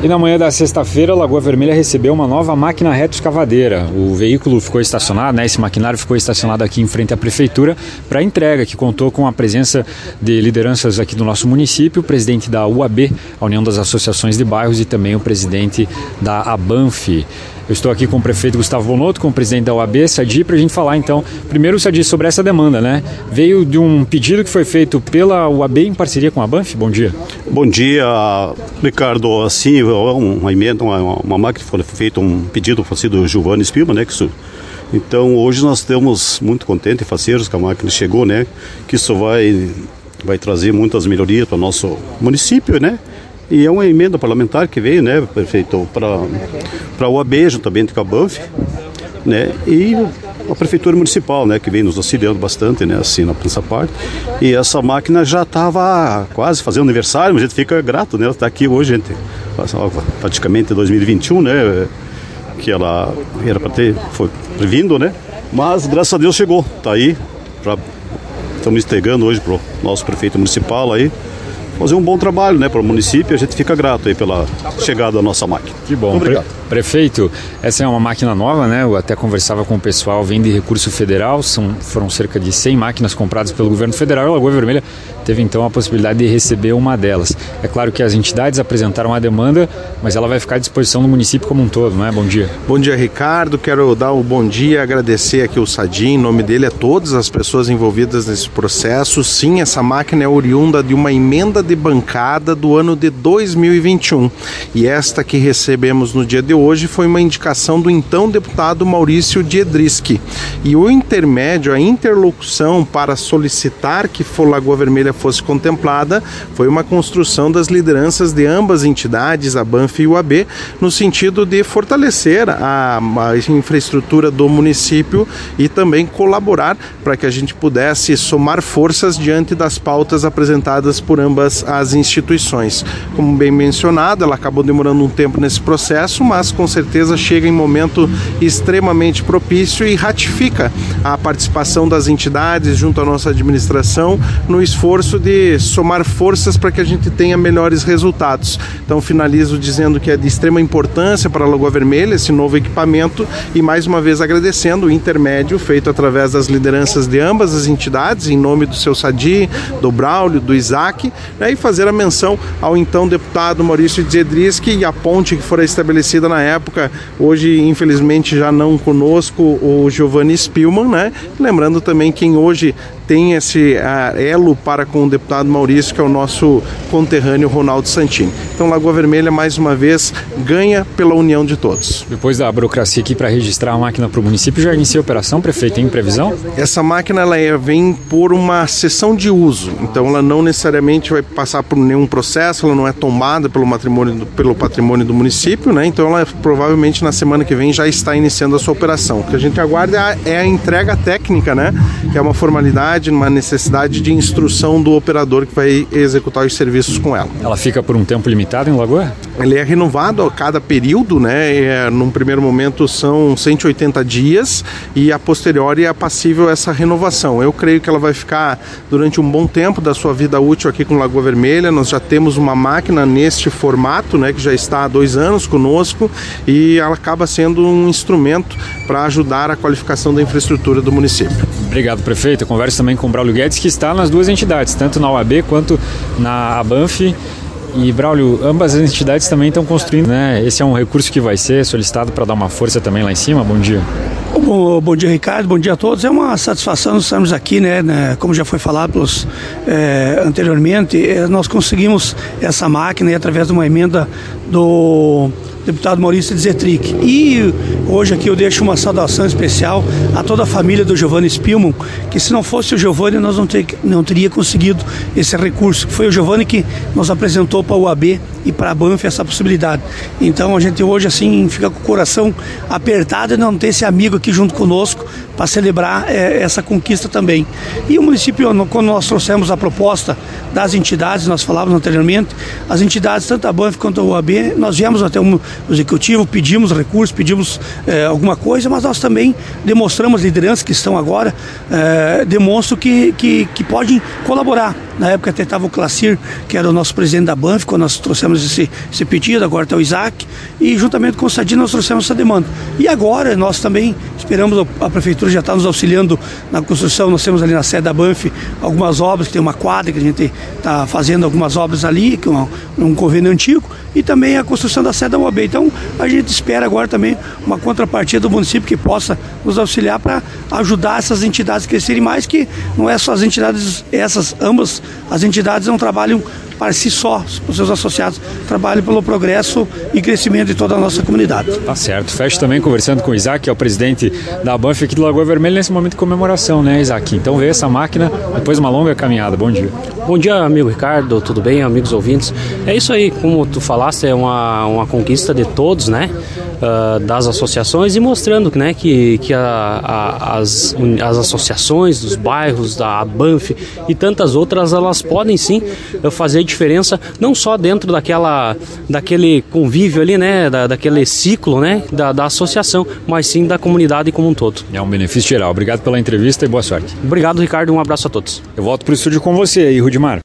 E na manhã da sexta-feira, a Lagoa Vermelha recebeu uma nova máquina retroescavadeira. O veículo ficou estacionado, esse maquinário ficou estacionado aqui em frente à prefeitura para entrega, que contou com a presença de lideranças aqui do nosso município, o presidente da UAB, a União das Associações de Bairros, e também o presidente da ABANF. Eu estou aqui com o prefeito Gustavo Bonotto, com o presidente da UAB, Sadi, para a gente falar então, primeiro, Sadi, sobre essa demanda, né? Veio de um pedido que foi feito pela UAB em parceria com a ABANF. Bom dia. Bom dia, Ricardo. Assim, uma emenda, uma máquina que foi feito, um pedido do Giovanni Spilman, né? Então, hoje nós estamos muito contentes e faceiros que a máquina chegou, né? Que isso vai trazer muitas melhorias para o nosso município, né? E é uma emenda parlamentar que veio, né, prefeito, para a UAB, juntamente com a BANF, né, e a Prefeitura Municipal, né, que vem nos auxiliando bastante, né, assim, nessa parte. E essa máquina já estava quase fazendo aniversário, mas a gente fica grato, né, ela está aqui hoje, gente, praticamente 2021, né, que ela era para ter, foi vindo, né, mas graças a Deus chegou, está aí, estamos entregando hoje para o nosso prefeito municipal aí, fazer um bom trabalho, né, para o município. A gente fica grato aí pela chegada da nossa máquina. Que bom. Obrigado. Prefeito, essa é uma máquina nova, né? Eu até conversava com o pessoal, vem de recurso federal, foram cerca de 100 máquinas compradas pelo governo federal, e a Lagoa Vermelha teve então a possibilidade de receber uma delas. É claro que as entidades apresentaram a demanda, mas ela vai ficar à disposição do município como um todo, não é? Bom dia. Bom dia, Ricardo. Quero dar um bom dia, agradecer aqui o Sadi, em nome dele, a todas as pessoas envolvidas nesse processo. Sim, essa máquina é oriunda de uma emenda de bancada do ano de 2021. E esta que recebemos no dia de hoje foi uma indicação do então deputado Maurício Diedrischi. E o intermédio, a interlocução para solicitar que a Lagoa Vermelha fosse contemplada, foi uma construção das lideranças de ambas entidades, a BANF e o UAB, no sentido de fortalecer a infraestrutura do município e também colaborar para que a gente pudesse somar forças diante das pautas apresentadas por ambas as instituições. Como bem mencionado, ela acabou demorando um tempo nesse processo, mas com certeza chega em momento extremamente propício e ratifica a participação das entidades junto à nossa administração no esforço de somar forças para que a gente tenha melhores resultados. Então finalizo dizendo que é de extrema importância para a Lagoa Vermelha esse novo equipamento e mais uma vez agradecendo o intermédio feito através das lideranças de ambas as entidades, em nome do seu Sadi, do Braulio, do Isaac, né, e fazer a menção ao então deputado Maurício Diedrischi e a ponte que fora estabelecida na época, hoje infelizmente já não conosco, o Giovanni Spilman, né? Lembrando também quem hoje tem esse elo para com o deputado Maurício, que é o nosso conterrâneo Ronaldo Santini. Então Lagoa Vermelha mais uma vez ganha pela união de todos. Depois da burocracia aqui para registrar a máquina para o município, já inicia a operação, prefeito, tem previsão? Essa máquina ela vem por uma cessão de uso, então ela não necessariamente vai passar por nenhum processo, ela não é tombada pelo patrimônio do município, né? Então ela provavelmente na semana que vem já está iniciando a sua operação. O que a gente aguarda é a entrega técnica, né? Que é uma formalidade, uma necessidade de instrução do operador que vai executar os serviços com ela. Ela fica por um tempo limitado em Lagoa? Ele é renovado a cada período, né? Num primeiro momento são 180 dias e a posteriori é passível essa renovação. Eu creio que ela vai ficar durante um bom tempo da sua vida útil aqui com Lagoa Vermelha. Nós já temos uma máquina neste formato, né? Que já está há 2 anos conosco e ela acaba sendo um instrumento para ajudar a qualificação da infraestrutura do município. Obrigado, prefeito. Eu converso também com o Braulio Guedes, que está nas duas entidades, tanto na UAB quanto na ABANF. E, Braulio, ambas as entidades também estão construindo, né? Esse é um recurso que vai ser solicitado para dar uma força também lá em cima. Bom dia. Bom dia, Ricardo. Bom dia a todos. É uma satisfação estarmos aqui, né? Como já foi falado anteriormente, nós conseguimos essa máquina através de uma emenda do deputado Maurício Diedrischi. E hoje aqui eu deixo uma saudação especial a toda a família do Giovanni Spilman, que se não fosse o Giovanni nós não teria conseguido esse recurso. Foi o Giovanni que nos apresentou para a UAB e para a BANF essa possibilidade. Então a gente hoje assim fica com o coração apertado de não ter esse amigo aqui junto conosco para celebrar essa conquista também. E o município, quando nós trouxemos a proposta das entidades, nós falávamos anteriormente, as entidades, tanto a BANF quanto a UAB, nós viemos até o executivo, pedimos recursos, pedimos alguma coisa, mas nós também demonstramos, lideranças que estão agora, demonstram que podem colaborar. Na época até estava o Clacir, que era o nosso presidente da Banff, quando nós trouxemos esse pedido, agora está o Isaac, e juntamente com o Sadinho nós trouxemos essa demanda. E agora nós também esperamos, a Prefeitura já está nos auxiliando na construção, nós temos ali na sede da Banff algumas obras, que tem uma quadra que a gente está fazendo algumas obras ali, que é um convênio antigo, e também a construção da sede da UAB. Então a gente espera agora também uma contrapartida do município que possa nos auxiliar para ajudar essas entidades a crescerem mais, que não é só as entidades, ambas as entidades não trabalham para si só, os seus associados trabalham pelo progresso e crescimento de toda a nossa comunidade. Tá certo. Fecho também conversando com o Isaac, que é o presidente da Banff aqui do Lagoa Vermelha, nesse momento de comemoração, né, Isaac? Então veio essa máquina depois de uma longa caminhada. Bom dia. Bom dia, amigo Ricardo, tudo bem, amigos ouvintes? É isso aí, como tu falaste, é uma conquista de todos, né? Das associações, e mostrando, né, que as associações dos bairros, da Banff e tantas outras, elas podem sim fazer diferença, não só dentro daquele convívio ali, né, daquele ciclo, né, da associação, mas sim da comunidade como um todo. É um benefício geral. Obrigado pela entrevista e boa sorte. Obrigado, Ricardo, um abraço a todos. Eu volto para o estúdio com você aí, Rudimar.